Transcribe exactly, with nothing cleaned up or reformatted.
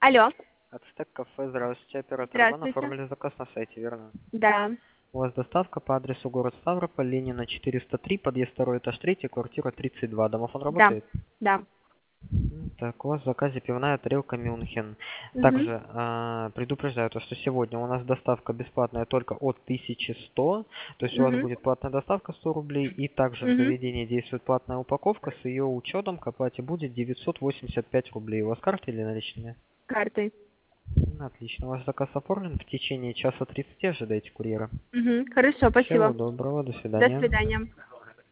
Алло, Ацтек кафе, здравствуйте, оператор Иван, здравствуйте. оформили заказ на сайте, верно? Да, У вас доставка по адресу город Ставрополь, Ленина четыреста три, подъезд второй, этаж третий, квартира тридцать два. Домофон да, работает? да. М, Так, у вас в заказе пивная тарелка Мюнхен. Угу, Также а, предупреждаю, то, что сегодня у нас доставка бесплатная только от тысячи ста, то есть у вас угу, будет платная доставка сто рублей, и также в угу. заведении действует платная упаковка, с ее учетом к оплате будет девятьсот восемьдесят пять рублей. У вас карта или наличными? Картой. М, Отлично, ваш заказ оформлен. В течение часа тридцати ожидайте курьера. Угу. Хорошо, Всего спасибо. доброго, до До свидания. свидания.